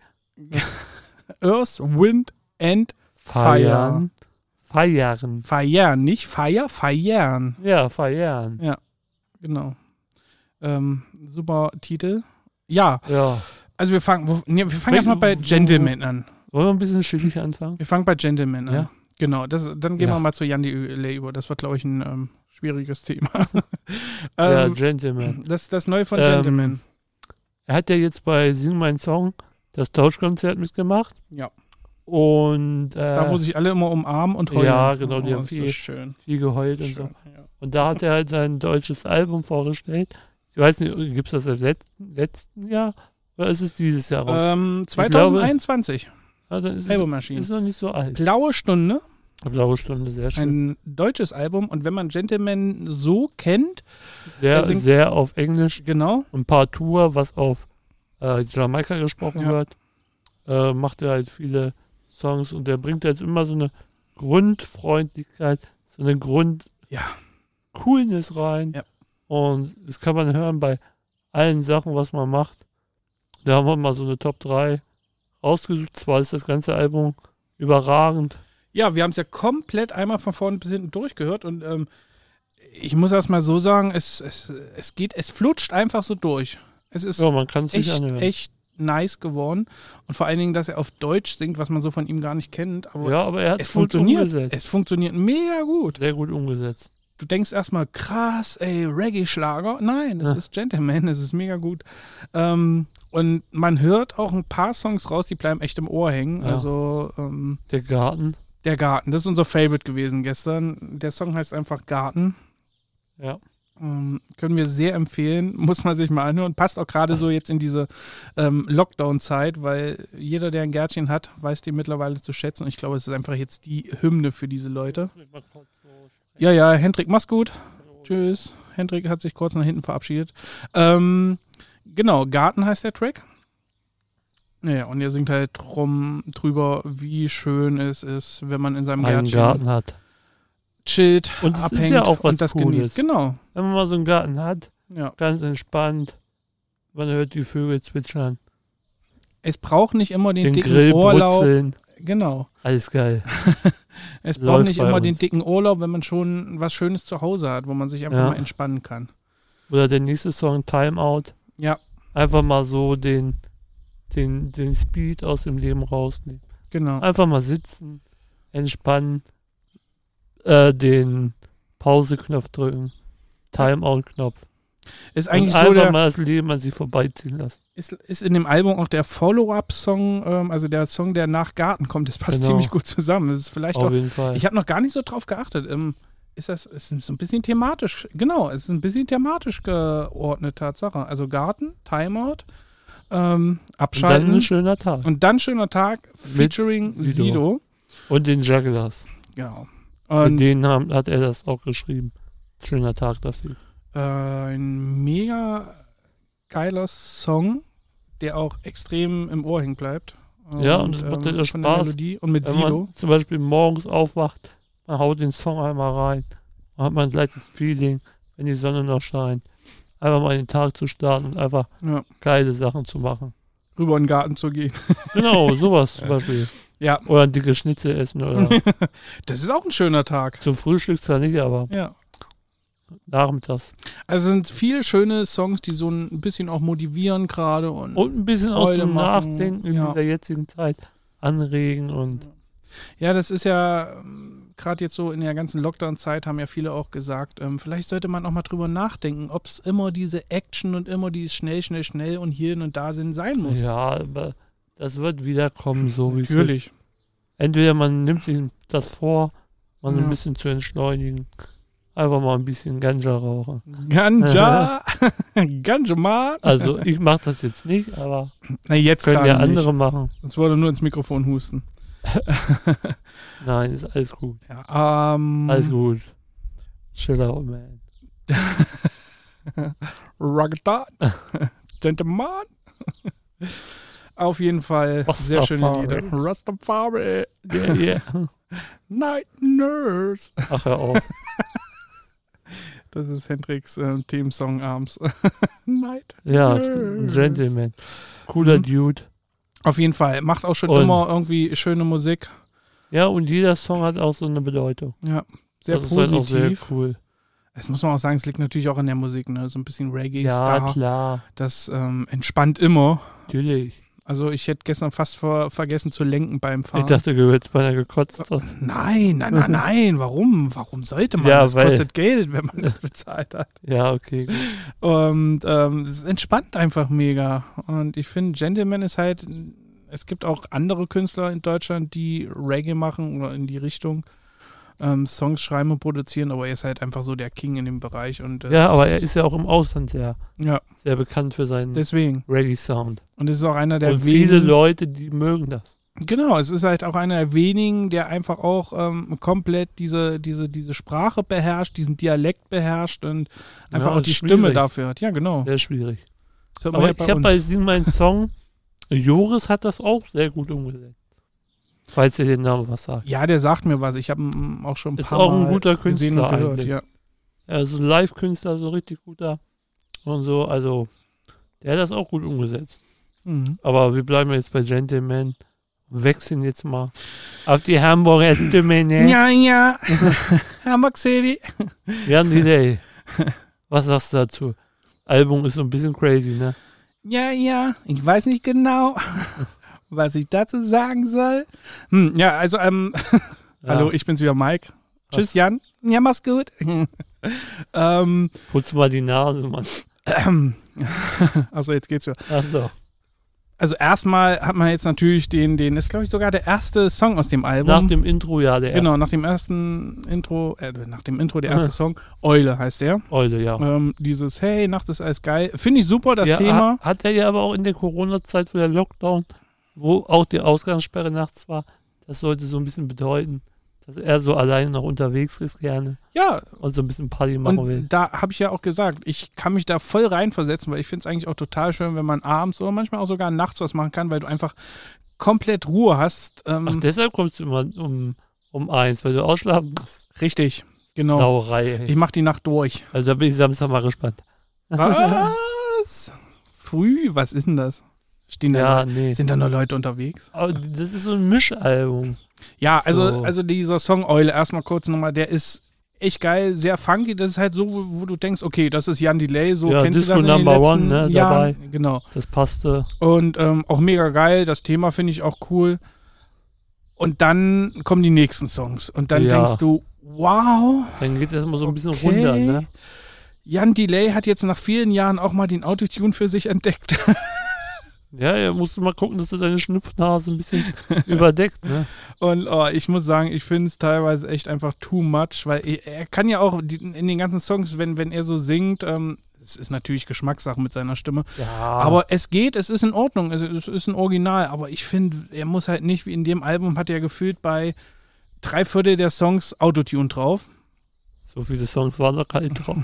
Earth, Wind and Fire. Feiern. Feiern, nicht Feier, feiern. Ja, feiern. Genau. Super Titel. Ja, Ja. also wir fangen erstmal bei Gentleman an. Wollen wir ein bisschen chillig anfangen? Wir fangen bei Gentleman an. Ja. Genau, dann gehen Ja. wir mal zu Jan Delay über. Das wird, glaube ich, ein schwieriges Thema. Ja, Gentleman. Das Neue von Ähm, Gentleman. Er hat ja jetzt bei Sing Mein Song das Tauschkonzert mitgemacht. Ja. Und Da, wo sich alle immer umarmen und heulen. ja, genau, die haben ist so viel- schön. viel geheult und so. Schön, ja. Und da hat er halt sein deutsches Album vorgestellt. Ich weiß nicht, gibt es das seit letzten Jahr? Oder ist es dieses Jahr raus? 2021. Ja, dann ist Album es erschienen. ist noch nicht so alt. Blaue Stunde. Blaue Stunde, sehr schön. Ein deutsches Album. Und wenn man Gentleman so kennt, Sehr, er singt- sehr auf Englisch. genau, Ein paar Tour, was auf Jamaika gesprochen Ja. wird. Macht er halt viele Songs und der bringt jetzt immer so eine Grundfreundlichkeit, so eine Ja. Grundcoolness rein. Ja. Und das kann man hören bei allen Sachen, was man macht. Da haben wir mal so eine Top 3 rausgesucht. Zwar ist das ganze Album überragend. Ja, wir haben es ja komplett einmal von vorn bis hinten durchgehört und ich muss erst mal so sagen, es flutscht einfach so durch. Es ist Ja, man kann es sich anhören. echt nice geworden und vor allen Dingen, dass er auf Deutsch singt, was man so von ihm gar nicht kennt, aber Ja, aber er hat es es gut funktioniert. umgesetzt. Es funktioniert mega gut. Sehr gut umgesetzt. Du denkst erstmal, krass, ey, Reggae-Schlager. Nein, es Ja. ist Gentleman, es ist mega gut. Und man hört auch ein paar Songs raus, die bleiben echt im Ohr hängen. Ja. Also Der Garten. Der Garten, das ist unser Favorite gewesen gestern. Der Song heißt einfach Garten. Ja. Können wir sehr empfehlen, muss man sich mal anhören. Passt auch gerade so jetzt in diese Lockdown-Zeit, weil jeder, der ein Gärtchen hat, weiß die mittlerweile zu schätzen. Und ich glaube, es ist einfach jetzt die Hymne für diese Leute. Ja, Hendrik, mach's gut. Tschüss. Hendrik hat sich kurz nach hinten verabschiedet. Genau, Garten heißt der Track. Ja, und er singt halt drüber, wie schön es ist, wenn man in seinem einen Gärtchen Garten hat. chillt, Und es abhängt ist ja auch was und das Cooles. genießt. Genau. Wenn man mal so einen Garten hat, Ja. ganz entspannt, man hört die Vögel zwitschern, Es braucht nicht immer den den dicken Grill Urlaub. brutzeln, Genau. alles geil. Es braucht Läuft nicht bei immer uns. den dicken Urlaub, wenn man schon was Schönes zu Hause hat, wo man sich einfach Ja. mal entspannen kann. Oder der nächste Song, Time Out, Ja, einfach mal so den Speed aus dem Leben rausnehmen. genau. Einfach mal sitzen, entspannen, den Pause-Knopf drücken, Time-Out-Knopf. Ist Und eigentlich so einfach der, mal das Leben an sich vorbeiziehen lassen. ist in dem Album auch der Follow-up-Song, also der Song, der nach Garten kommt, das passt Genau. ziemlich gut zusammen. Das ist vielleicht Auf auch, jeden Fall. ich habe noch gar nicht so drauf geachtet. Ist so ein bisschen thematisch, genau, es ist ein bisschen thematisch geordnet, Tatsache. Also Garten, Timeout, Und dann abschalten ein schöner Tag. und dann schöner Tag, featuring Sido. Sido. Und den Jugglers. Genau. Mit Und denen hat er das auch geschrieben. Schöner Tag, das Lied. ein mega geiler Song, der auch extrem im Ohr hängen bleibt. Ja, und es macht ja von der Spaß, Melodie und mit Wenn Sido. man zum Beispiel morgens aufwacht, man haut den Song einmal rein, dann hat man gleich das Feeling, wenn die Sonne noch scheint, einfach mal in den Tag zu starten und einfach Ja, geile Sachen zu machen. rüber in den Garten zu gehen. Genau, sowas zum Beispiel. Ja, Oder ein dickes Schnitzel essen oder das ist auch ein schöner Tag. zum Frühstück zwar nicht, aber Ja. nachmittags. Also sind viele schöne Songs, die so ein bisschen auch motivieren gerade und Und ein bisschen auch Freude zum machen, Nachdenken in ja. dieser jetzigen Zeit anregen und ja, das ist ja gerade jetzt so in der ganzen Lockdown-Zeit haben ja viele auch gesagt, vielleicht sollte man auch mal drüber nachdenken, ob es immer diese Action und immer dieses schnell und hier und da sein muss. ja, aber das wird wieder kommen, so wie es ist. Natürlich. Entweder man nimmt sich das vor, man so Ja. ein bisschen zu entschleunigen, einfach mal ein bisschen Ganja rauchen. Ganja, Ganja mal. Also ich mache das jetzt nicht, aber Na, jetzt können gerade ja nicht. andere machen. Sonst würde er nur ins Mikrofon husten. Nein, ist alles gut. Ja, Alles gut. Chill out, man. Ragda, Gentleman. Auf jeden Fall sehr schöne Rastafari. Lieder. Rastafari, Yeah, yeah. Night Nurse. Ach, hör auf. Das ist Hendrix Themensong abends. Night Ja, Nurse. ein Gentleman. Cooler Mhm. Dude. Auf jeden Fall. Macht auch schon Und- immer irgendwie schöne Musik. Ja, und jeder Song hat auch so eine Bedeutung. Ja, sehr das ist halt auch sehr positiv. cool. Das muss man auch sagen, es liegt natürlich auch an der Musik, ne? So ein bisschen Reggae, Ja, Ska. klar. Das entspannt immer. Natürlich. Also ich hätte gestern fast vergessen zu lenken beim Fahren. Ich dachte, du hättest beinahe gekotzt. Nein. Warum? Warum sollte man? Ja, das weil- kostet Geld, wenn man das bezahlt hat. Ja, okay. Gut. Und es entspannt einfach mega. Und ich finde, Gentleman ist halt, es gibt auch andere Künstler in Deutschland, die Reggae machen oder in die Richtung Songs schreiben und produzieren, aber er ist halt einfach so der King in dem Bereich. Und Ja, aber er ist ja auch im Ausland sehr, ja, sehr bekannt für seinen deswegen. Reggae-Sound. Und es ist auch einer der Und viele wenigen. Leute, die mögen das. Genau, es ist halt auch einer der wenigen, der einfach auch komplett diese Sprache beherrscht, diesen Dialekt beherrscht und einfach Ja, auch ist die schwierig. Stimme dafür hat. Ja, genau. Sehr schwierig. Das hört man Aber ja ich habe uns. bei Sing meinen Song, Joris hat das auch sehr gut umgesetzt. Falls ihr den Namen was sagt. Ja, der sagt mir was. Ich habe ihn auch schon ein Ist paar auch ein Mal guter gesehen und Künstler gehört. eigentlich. Ja. Er ist ein Live-Künstler, so richtig guter. Und so, also, der hat das auch gut umgesetzt. Mhm. Aber wir bleiben jetzt bei Gentleman. Wechseln jetzt mal auf die Hamburger Stimme, ne? Ja. Hamburg City. Jan Delay. Was sagst du dazu? Album ist so ein bisschen crazy, ne? Ja. Ich weiß nicht genau, was ich dazu sagen soll. Ja, also, hallo, ich bin's wieder, Mike. Tschüss, Was? Jan. Ja, mach's gut. Putz mal die Nase, Mann. Also jetzt geht's wieder. Ach so. Also erstmal hat man jetzt natürlich den ist glaube ich sogar der erste Song aus dem Album. Nach dem Intro, ja, der Genau, nach dem Intro der erste Song. Eule heißt der. Eule, ja. Dieses Hey, Nacht ist alles geil. Finde ich super, das ja, Thema. Hat er ja aber auch in der Corona-Zeit, wo der Lockdown, wo auch die Ausgangssperre nachts war, das sollte so ein bisschen bedeuten, dass er so alleine noch unterwegs ist gerne Ja, und so ein bisschen Party machen will. und da habe ich ja auch gesagt, ich kann mich da voll reinversetzen, weil ich finde es eigentlich auch total schön, wenn man abends oder manchmal auch sogar nachts was machen kann, weil du einfach komplett Ruhe hast. Ach, deshalb kommst du immer um 1, weil du ausschlafen musst. Richtig, genau. Sauerei. Ey. Ich mache die Nacht durch. Also da bin ich Samstag mal gespannt. Was? Früh? Was ist denn das? Stehen da Ja, Leute, nee. sind da noch Leute unterwegs? Aber das ist so ein Mischalbum. Ja, So. also dieser Song Eule, erstmal kurz nochmal, der ist echt geil, sehr funky. Das ist halt so, wo du denkst, okay, das ist Jan Delay, so Ja, kennst Disco du das in den Number letzten One, ne, Jahren. dabei. Genau. Das passte. Und auch mega geil, das Thema finde ich auch cool. Und dann kommen die nächsten Songs. Und dann Ja. denkst du, wow, Dann geht es erstmal so ein bisschen Okay. runter, ne? Jan Delay hat jetzt nach vielen Jahren auch mal den Autotune für sich entdeckt. Ja, er musste mal gucken, dass er seine Schnupfnase ein bisschen überdeckt, ne? Und ich muss sagen, ich finde es teilweise echt einfach too much, weil er kann ja auch in den ganzen Songs, wenn er so singt, es ist natürlich Geschmackssache mit seiner Stimme, Ja. aber es geht, es ist in Ordnung, es ist ein Original, aber ich finde, er muss halt nicht, wie in dem Album hat er gefühlt bei 3/4 der Songs Autotune drauf. So viele Songs waren noch gar nicht drauf.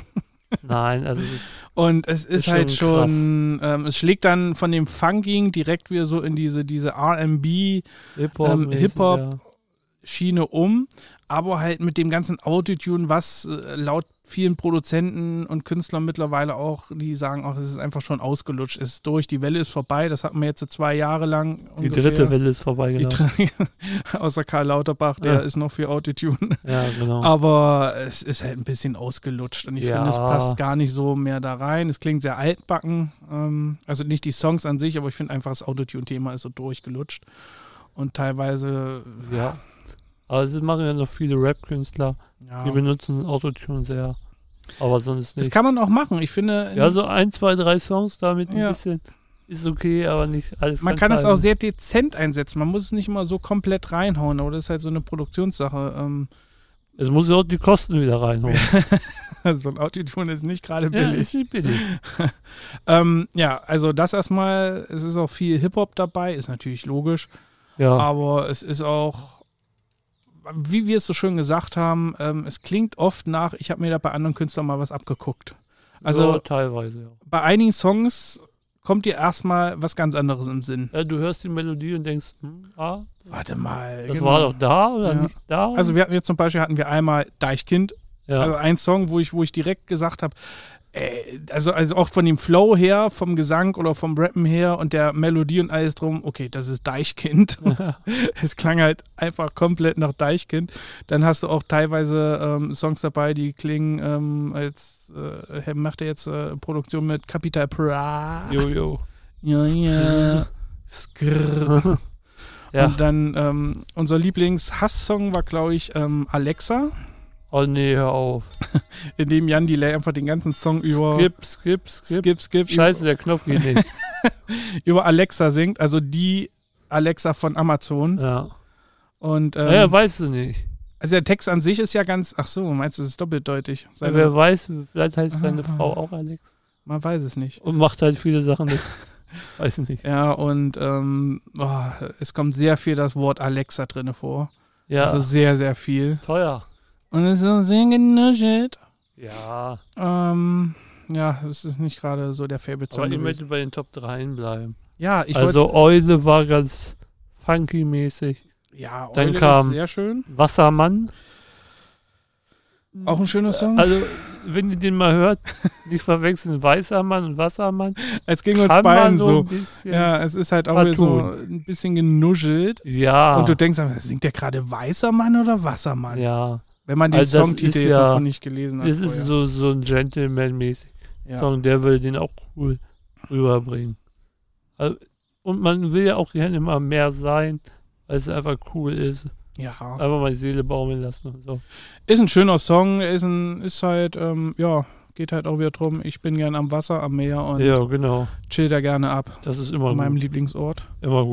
Nein, also es ist, Und es ist Ist halt schon schon, es schlägt dann von dem Funking direkt wieder so in diese R&B Hip-Hop. Hip-Hop Schiene um, aber halt mit dem ganzen Autotune, was laut vielen Produzenten und Künstlern mittlerweile auch, die sagen auch, es ist einfach schon ausgelutscht, es ist durch, die Welle ist vorbei, das hatten wir jetzt 2 Jahre lang Die ungefähr. dritte Welle ist vorbei, Die genau. außer Karl Lauterbach, der Ja. ist noch für Autotune. Ja, genau. Aber es ist halt ein bisschen ausgelutscht und ich Ja. finde, es passt gar nicht so mehr da rein. Es klingt sehr altbacken, also nicht die Songs an sich, aber ich finde einfach, das Autotune-Thema ist so durchgelutscht und teilweise, Ja. Aber es machen ja noch viele Rap-Künstler, ja. die benutzen Autotune sehr. Aber sonst Das nicht. kann man auch machen. Ich finde, Ja, so 1, 2, 3 Songs damit ein Ja. bisschen ist okay, aber nicht alles. man ganz kann es auch halten. sehr dezent einsetzen. Man muss es nicht immer so komplett reinhauen, aber das ist halt so eine Produktionssache. Es muss ja auch die Kosten wieder reinholen. So ein Autotune ist nicht gerade Ja, billig. ist nicht billig. Ja, also das erstmal, es ist auch viel Hip-Hop dabei, ist natürlich logisch, Ja, aber es ist auch, wie wir es so schön gesagt haben, es klingt oft nach, ich habe mir da bei anderen Künstlern mal was abgeguckt. Also ja, teilweise, ja. bei einigen Songs kommt dir erstmal was ganz anderes im Sinn. Ja, du hörst die Melodie und denkst, Warte mal. das genau. war doch da oder Ja. nicht da? Also wir hatten jetzt zum Beispiel einmal Deichkind, ja. also ein Song, wo ich direkt gesagt habe, also auch von dem Flow her, vom Gesang oder vom Rappen her und der Melodie und alles drum, okay, das ist Deichkind. Es klang halt einfach komplett nach Deichkind. Dann hast du auch teilweise Songs dabei, die klingen als macht er jetzt Produktion mit Capital Bra. Jojo. Ja. Skrrr. Ja. Und dann unser Lieblings-Hass-Song war, glaube ich, Alexa, Oh nee, hör auf. in dem Jan Delay einfach den ganzen Song über Skip. Scheiße, der Knopf geht nicht. über Alexa singt, also die Alexa von Amazon. Ja. Und Naja, weißt du nicht. also der Text an sich ist ja ganz, ach so, meinst du, es ist doppeldeutig? Ja, wer weiß, vielleicht heißt seine Frau auch Alex. Man weiß es nicht. Und macht halt viele Sachen nicht. Weiß nicht. Ja, und es kommt sehr viel das Wort Alexa drinne vor. Ja, Also sehr, sehr viel. teuer. Und es ist so sehr genuschelt. Ja, Ja, es ist nicht gerade so der Favorite-Song aber ich gewesen. möchte bei den Top 3 bleiben. Ja, ich Also Eule war ganz funky-mäßig. ja, dann Eule kam- ist sehr schön. Wassermann. Auch ein schöner Song. Also, wenn ihr den mal hört, nicht verwechseln, Weißer Mann und Wassermann. Es ging uns Kann beiden man so so. ein bisschen. Ja, es ist halt auch wieder so Cartoon. ein bisschen genuschelt. Ja. Und du denkst, singt der gerade Weißer Mann oder Wassermann? ja. Wenn man den Also das Songtitel ist jetzt ja- davon nicht gelesen hat. Das ist so ein Gentleman-mäßig Ja. Song, der will den auch cool rüberbringen. Also, und man will ja auch gerne immer mehr sein, weil es einfach cool ist. Ja. Einfach mal die Seele baumeln lassen und so. Ist ein schöner Song, ist halt, geht halt auch wieder drum, ich bin gern am Wasser, am Meer und Ja, genau. chill da gerne ab. Das ist immer An meinem gut. Lieblingsort. Immer gut.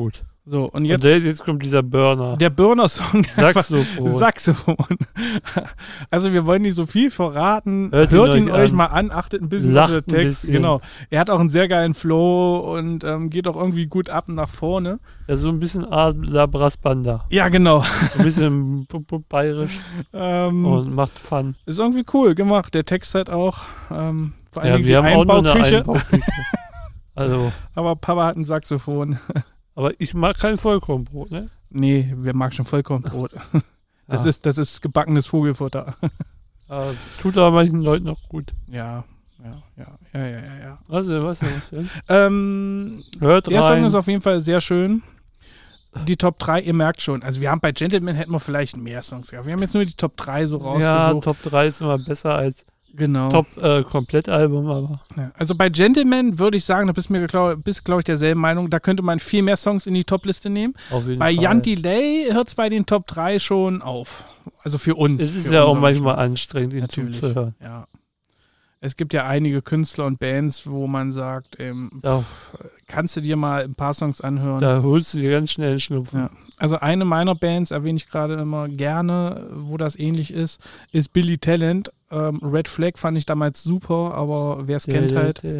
So, und Jetzt kommt dieser Burner. Der Burner-Song. Saxophon. Also wir wollen nicht so viel verraten. Hört ihn euch mal an, achtet ein bisschen auf den Text. Genau. Er hat auch einen sehr geilen Flow und geht auch irgendwie gut ab und nach vorne. Ja, so ein bisschen Art La Brassbanda. Ja, genau. Ein bisschen bayerisch und macht Fun. Ist irgendwie cool gemacht. Der Text hat auch vor allem wir haben auch nur eine Einbauküche. Also. Aber Papa hat ein Saxophon. Aber ich mag kein Vollkornbrot, ne? Nee, wer mag schon Vollkornbrot? Das ist gebackenes Vogelfutter. Das tut aber manchen Leuten noch gut. Ja. Was denn? Hört der Song rein. ist auf jeden Fall sehr schön. Die Top 3, ihr merkt schon. Also wir haben bei Gentleman hätten wir vielleicht mehr Songs gehabt. Wir haben jetzt nur die Top 3 so rausgesucht. Ja, Top 3 ist immer besser als Top Komplettalbum, aber. Ja, also bei Gentleman würde ich sagen, da bist glaube ich, derselben Meinung, da könnte man viel mehr Songs in die Top-Liste nehmen. Auf jeden bei Fall. Jan Delay hört es bei den Top 3 schon auf. Also für uns. Es ist für ja auch unseren manchmal Geschmack. anstrengend, ihn Natürlich. zuzuhören. Ja. Es gibt ja einige Künstler und Bands, wo man sagt, kannst du dir mal ein paar Songs anhören. Da holst du dir ganz schnell einen Schnupfen. Ja. Also eine meiner Bands, erwähne ich gerade immer gerne, wo das ähnlich ist Billy Talent. Red Flag fand ich damals super, aber wer es kennt halt. Ja,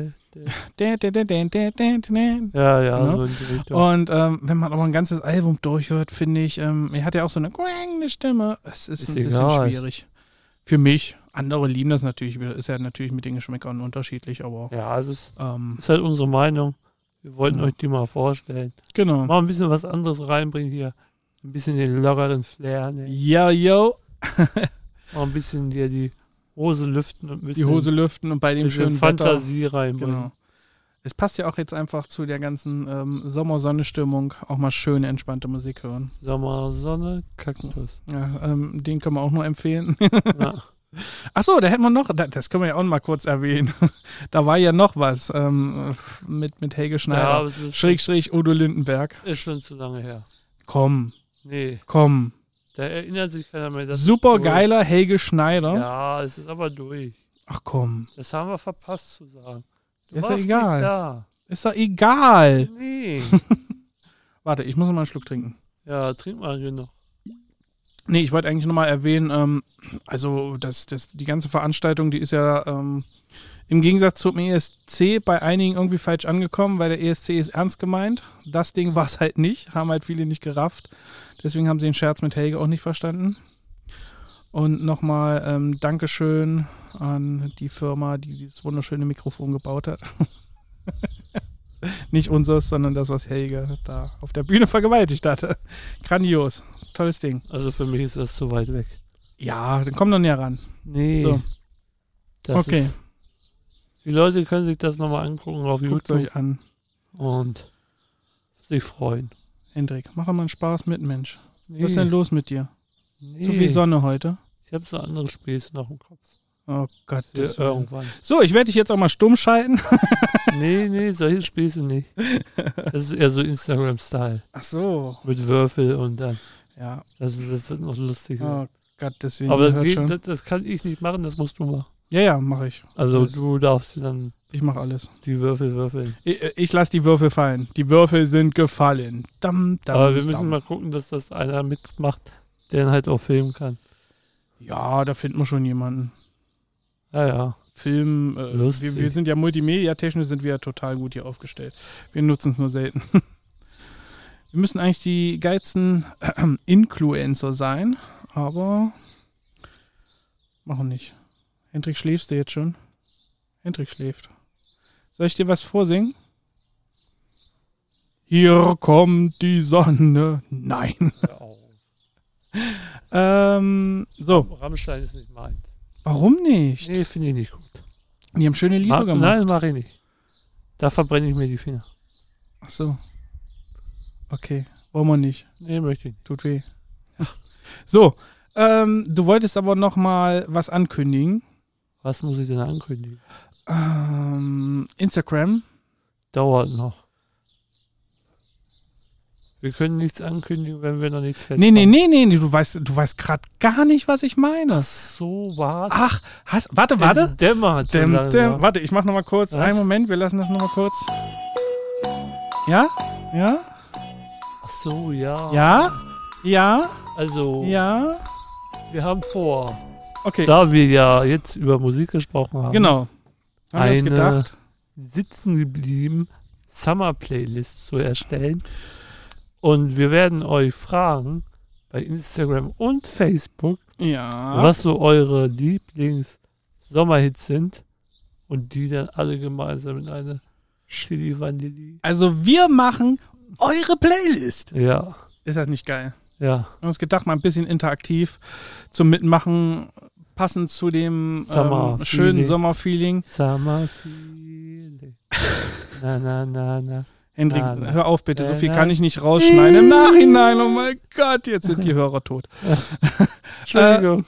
Ne? so in die Richtung. Und wenn man aber ein ganzes Album durchhört, finde ich, er hat ja auch so eine Stimme. Es ist ein bisschen schwierig. Für mich. Andere lieben das natürlich. Ist ja natürlich mit den Geschmäckern unterschiedlich, aber. Ja, es ist halt unsere Meinung. Wir wollten euch die mal vorstellen. Genau. Mal ein bisschen was anderes reinbringen hier. Ein bisschen den lockeren Flair. Ne? Ja, yo. Mal ein bisschen hier die Hose lüften und Die Hose lüften und bei dem schönen Fantasie Wetter. reinbringen. Genau. Es passt ja auch jetzt einfach zu der ganzen Sommer-Sonne-Stimmung, auch mal schöne, entspannte Musik hören. Sommer, Sonne, Kaktus. Ja, den können wir auch nur empfehlen. Ja. Achso, da hätten wir noch, das können wir ja auch mal kurz erwähnen. Da war ja noch was mit Helge Schneider. Ja, Schräg Udo Lindenberg. Ist schon zu lange her. Komm. Nee. Komm. Da erinnert sich keiner mehr. Das Super geiler Helge Schneider. Ja, es ist aber durch. Ach komm. Das haben wir verpasst zu sagen. Ist ja egal. Nicht da. Ist doch egal. Nee. Warte, ich muss noch mal einen Schluck trinken. Ja, trink mal hier noch. Nee, ich wollte eigentlich nochmal erwähnen, also die ganze Veranstaltung, die ist ja im Gegensatz zum ESC bei einigen irgendwie falsch angekommen, weil der ESC ist ernst gemeint. Das Ding war es halt nicht, haben halt viele nicht gerafft. Deswegen haben sie den Scherz mit Helge auch nicht verstanden. Und nochmal Dankeschön an die Firma, die dieses wunderschöne Mikrofon gebaut hat. Nicht unseres, sondern das, was Helge da auf der Bühne vergewaltigt hatte. Grandios. Tolles Ding. Also für mich ist das zu weit weg. Ja, dann komm doch näher ran. Nee. So. Okay. Die Leute können sich das nochmal angucken auf Guckt YouTube euch an. und sich freuen. Hendrik, mach doch mal einen Spaß mit, Mensch. Nee. Was ist denn los mit dir? Nee. So viel Sonne heute. Ich habe so andere Späße noch im Kopf. Oh Gott. Irgendwann. So, ich werde dich jetzt auch mal stumm schalten. Nee, solche Späße nicht. Das ist eher so Instagram-Style. Ach so. Mit Würfel und dann. Ja. Das wird noch lustig. Oh Gott, deswegen. Aber das kann ich nicht machen, das musst du machen. Ja, mache ich. Also alles. du darfst dann. Ich mache alles. Die Würfel würfeln. Ich lasse die Würfel fallen. Die Würfel sind gefallen. Aber wir müssen mal gucken, dass das einer mitmacht, der dann halt auch filmen kann. Ja, da finden wir schon jemanden. Ja. Film, wir sind ja multimedia-technisch, sind wir ja total gut hier aufgestellt. Wir nutzen es nur selten. Wir müssen eigentlich die geilsten Influencer sein, aber machen nicht. Hendrik, schläfst du jetzt schon? Hendrik schläft. Soll ich dir was vorsingen? Hier kommt die Sonne. Nein. So. Rammstein ist nicht meins. Warum nicht? Nee, finde ich nicht gut. Die haben schöne Lieder gemacht. Nein, mache ich nicht. Da verbrenne ich mir die Finger. Ach so. Okay, wollen wir nicht. Nee, möchte ich nicht. Tut weh. So, du wolltest aber noch mal was ankündigen. Was muss ich denn ankündigen? Instagram. Dauert noch. Wir können nichts ankündigen, wenn wir noch nichts fest haben. Nee, du weißt gerade gar nicht, was ich meine. Ach so, warte. Ach, warte. Es dämmert so langsam. Warte, ich mach noch mal kurz. Was? Einen Moment, wir lassen das noch mal kurz. Ja? Ach so, ja. Ja? Ja? Also, Ja? wir haben vor, Okay, da wir ja jetzt über Musik gesprochen haben, genau. Haben wir uns eine gedacht. sitzen geblieben Summer-Playlist zu erstellen. Und wir werden euch fragen bei Instagram und Facebook, Ja. was so eure Lieblings-Sommerhits sind und die dann alle gemeinsam in eine Chili Vanilli. Also wir machen eure Playlist. Ja, Ist das nicht geil? ja. Wir haben uns gedacht, mal ein bisschen interaktiv zum Mitmachen, passend zu dem Summer schönen Feeling. Sommerfeeling. Summer Feeling. Na, na, na, na. Hendrik, Na. hör auf bitte, so viel Na. kann ich nicht rausschneiden. Im Nachhinein, oh mein Gott, jetzt sind die Hörer tot. Entschuldigung.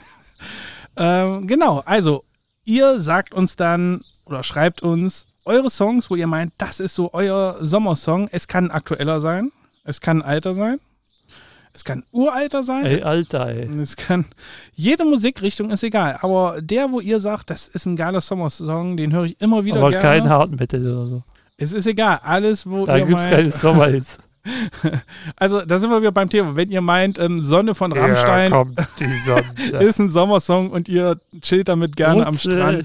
Genau, also ihr sagt uns dann oder schreibt uns eure Songs, wo ihr meint, das ist so euer Sommersong. Es kann ein aktueller sein, es kann ein alter sein, es kann ein uralter sein. Ey, Alter, ey. Es kann, jede Musikrichtung ist egal, aber der, wo ihr sagt, das ist ein geiler Sommersong, den höre ich immer wieder Aber gerne. kein Hard Metal oder so. Es ist egal, alles, wo Da ihr gibt's meint. keine Sommerhits. Also, da sind wir wieder beim Thema. Wenn ihr meint, Sonne von Rammstein Ja, kommt die Sonne. ist ein Sommersong und ihr chillt damit gerne am Wurzel. Strand,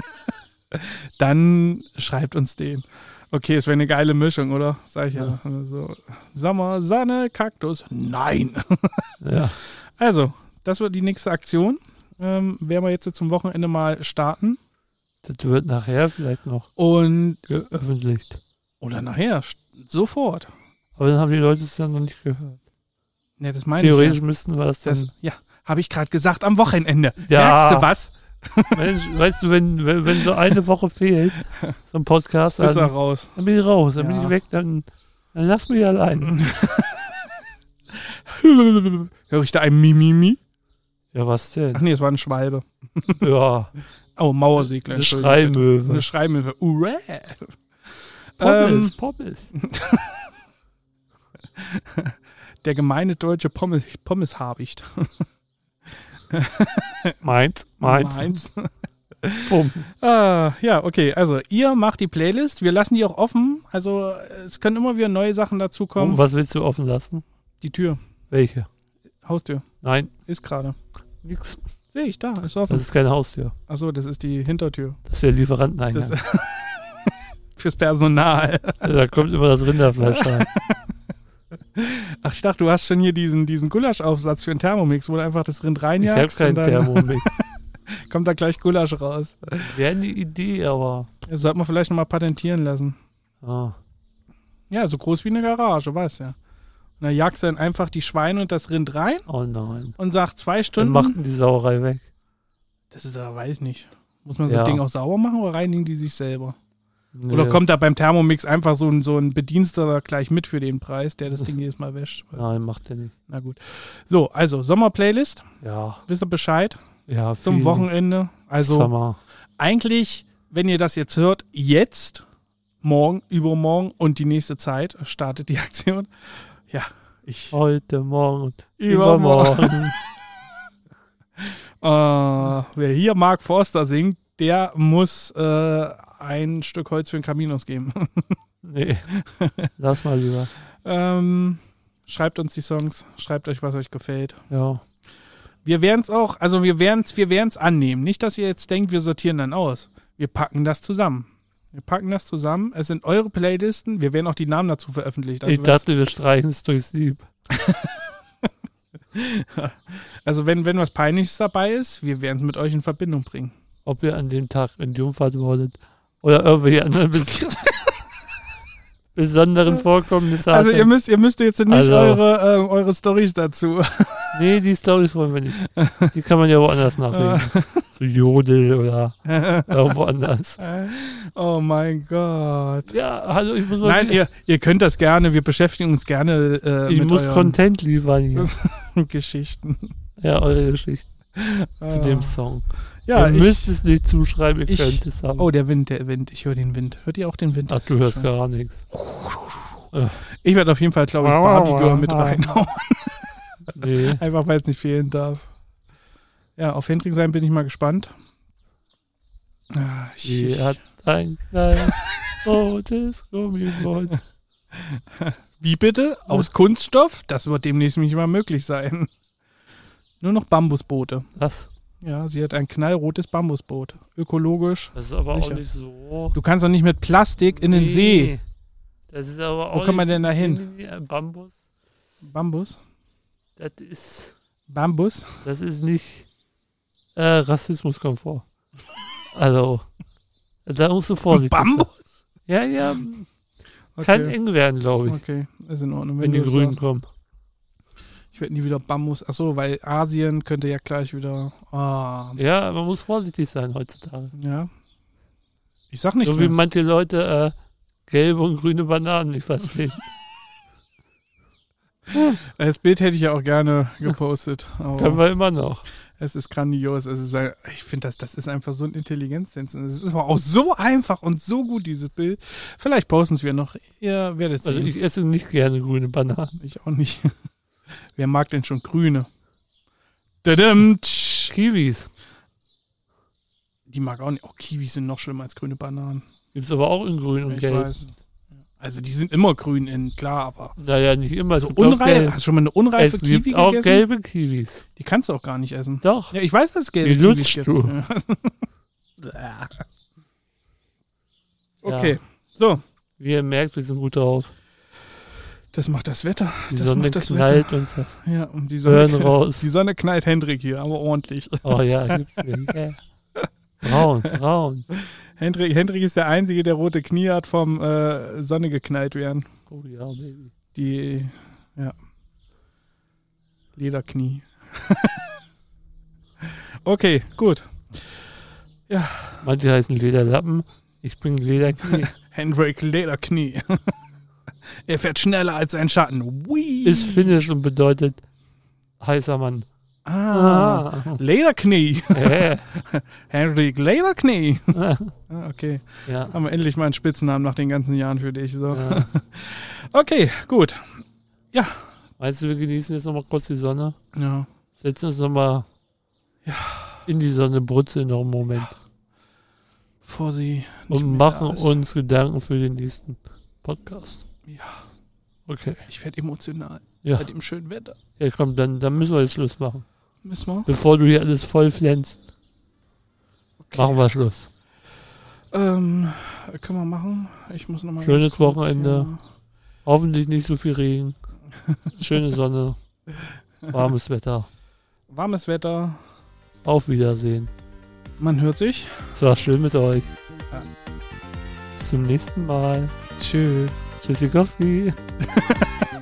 dann schreibt uns den. Okay, es wäre eine geile Mischung, oder? Sag ich ja. So, Sommer, Sonne, Kaktus. Nein. Ja. Also, das wird die nächste Aktion. Werden wir jetzt zum Wochenende mal starten. Das wird nachher vielleicht noch Und, geöffentlicht. oder nachher, sofort. Aber dann haben die Leute es dann noch nicht gehört. Ja, das meine Theoretisch ich. müssten wir das dann. Das, ja, habe ich gerade gesagt, am Wochenende. Ja. Merkst du was? Mensch, weißt du, wenn so eine Woche fehlt, so ein Podcast, Ist er dann raus. bin ich raus, dann bin Ja. ich weg, dann lass mich allein. Höre ich da ein Mimimi? Ja, was denn? Ach nee, es war ein Schwalbe. Ja, Oh, Mauersegler. eine Entschuldigung, bitte. Schreimöwe. Eine Schreimöwe. Urä. Pommes. Der gemeine deutsche Pommeshabicht. Meins. Bumm. Ja, okay. Also, ihr macht die Playlist. Wir lassen die auch offen. Also, es können immer wieder neue Sachen dazukommen. Und was willst du offen lassen? Die Tür. Welche? Haustür. Nein, Ist gerade. nix. Sehe ich, da. Ist offen. Das ist keine Haustür. Achso, das ist die Hintertür. Das ist der Lieferanteneingang. Das- Fürs Personal. Da kommt immer das Rinderfleisch rein. Ach, ich dachte, du hast schon hier diesen Gulaschaufsatz für einen Thermomix, wo du einfach das Rind Ich habe reinjagst keinen und dann Thermomix. kommt da gleich Gulasch raus. Wäre eine Idee, aber. Das sollte man vielleicht nochmal patentieren lassen. Ah, Ja, so groß wie eine Garage, weißt ja. Und dann jagst du dann einfach die Schweine und das Rind rein oh nein. und sagt 2 Dann Stunden. machten die Sauerei weg. Das ist aber, weiß nicht. Muss man so Ja. ein Ding auch sauber machen oder reinigen die sich selber? Nee. Oder kommt da beim Thermomix einfach so ein Bediensteter gleich mit für den Preis, der das Ding jedes Mal wäscht? Nein, macht er nicht. Na gut. So, also Sommerplaylist. Ja, Wisst ihr Bescheid? ja. Zum viel Wochenende. Also Sommer. eigentlich, wenn ihr das jetzt hört, jetzt, morgen, übermorgen und die nächste Zeit startet die Aktion. Ja, Heute, morgen und Übermorgen. übermorgen. Wer hier Mark Forster singt, der muss ein Stück Holz für den Kamin ausgeben. Nee, lass mal lieber. Schreibt uns die Songs, schreibt euch, was euch gefällt. Ja. Wir werden es auch, also wir werden's annehmen. Nicht, dass ihr jetzt denkt, wir sortieren dann aus. Wir packen das zusammen. Es sind eure Playlisten. Wir werden auch die Namen dazu veröffentlicht. Ich dachte, wir streichen es durchs Sieb. Also wenn was Peinliches dabei ist, wir werden es mit euch in Verbindung bringen. Ob ihr an dem Tag in Jungfahrt wurdet oder irgendwelche anderen besonderen Vorkommnisse Also hattet. ihr müsst jetzt nicht Also- eure Storys dazu. Nee, die Storys wollen wir nicht. Die kann man ja woanders nachlesen. So Jodel oder irgendwo anders. Oh mein Gott. Ja, hallo, ich muss mal Nein, ihr könnt das gerne. Wir beschäftigen uns gerne ich mit muss euren Content liefern hier. Geschichten. Ja, eure Geschichte zu dem Ah. Song. Ja, ihr müsst es nicht zuschreiben, ihr ich- könnt es haben. Oh, der Wind. Ich höre den Wind. Hört ihr auch den Wind? Ach, Das du ist hörst schön. gar nichts. Ich werde auf jeden Fall, glaube ich, Barbie Girl mit reinhauen. Nee. Einfach, weil es nicht fehlen darf. Ja, auf Hendrik sein bin ich mal gespannt. Ah, Sie hat ein kleines rotes Gummiboot. Wie bitte? Aus Kunststoff? Das wird demnächst nicht mehr möglich sein. Nur noch Bambusboote. Was? Ja, sie hat ein knallrotes Bambusboot. Ökologisch. Das ist aber Sicher. auch nicht so. Du kannst doch nicht mit Plastik in den See. Das ist aber auch Wo kann man nicht denn so- da hin? Bambus. Bambus? Das ist nicht Rassismuskomfort. Also, da musst du vorsichtig sein. Bambus? Ja. Kann Okay. eng werden, glaube ich, Okay, ist in Ordnung. wenn die du es Grünen sagst. kommen. Ich werde nie wieder Bambus. Achso, weil Asien könnte ja gleich wieder. Ja, man muss vorsichtig sein heutzutage. Ja. Ich sag nichts So wie mehr. manche Leute gelbe und grüne Bananen nicht verstehen. Das Bild hätte ich ja auch gerne gepostet. Können Aber wir immer noch. es ist grandios. Ich finde, das ist einfach so ein Intelligenztest. Es ist aber auch so einfach und so gut, dieses Bild. Vielleicht posten es wir noch. Ihr werdet es Also sehen. ich esse nicht gerne grüne Bananen. Ich auch nicht. Wer mag denn schon grüne? Dadamtsch. Kiwis Die mag auch nicht. Oh, Kiwis sind noch schlimmer als grüne Bananen. gibt es aber auch in grün und Ich gelb. weiß. Also die sind immer grün innen, klar, aber Naja, nicht immer. so Es gibt auch unreif. gelb. Hast du schon mal eine unreife Es Kiwi gibt auch gegessen? gelbe Kiwis. Die kannst du auch gar nicht essen. Doch. Ja, ich weiß, dass es gelbe Die Kiwis lutschst gibt. du. Ja. Okay, so. Wie ihr merkt, wir sind gut drauf. Das macht das Wetter. Die Das Sonne macht das knallt Wetter. uns das. Ja, und die Hören Sonne, raus. die Sonne knallt Hendrik hier, aber ordentlich. Oh ja, gibt's mir. Yeah. Braun. Hendrik ist der Einzige, der rote Knie hat vom Sonne geknallt werden. Oh ja, Baby. Die, ja. Lederknie. Okay, gut. Manche heißen Lederlappen. Ich bin Lederknie. Hendrik Lederknie. Er fährt schneller als sein Schatten. Whee. Ist finnisch und bedeutet heißer Mann. Lederknie. Äh, Hendrik Lederknie. Ah, Okay. ja. Haben wir endlich mal einen Spitznamen nach den ganzen Jahren für dich. So. Ja. Okay, gut. Meinst du, wir genießen jetzt nochmal kurz die Sonne? Ja. Setzen uns nochmal in die Sonne, brutzeln noch einen Moment. Bevor sie nicht Und mehr machen da ist. uns Gedanken für den nächsten Podcast. Ja. Okay. Ich werde emotional Ja. bei dem schönen Wetter. Ja, komm, dann müssen wir jetzt Schluss machen. Müssen wir? Bevor du hier alles voll flänzt, machen wir Schluss. Können wir machen. Ich muss noch mal Schönes ganz kurz Wochenende. Hoffentlich nicht so viel Regen. Schöne Sonne. Warmes Wetter. hier- Warmes Wetter. Auf Wiedersehen. Man hört sich. Es war schön mit euch. Ja. Bis zum nächsten Mal. Tschüss. Tschüssikowski.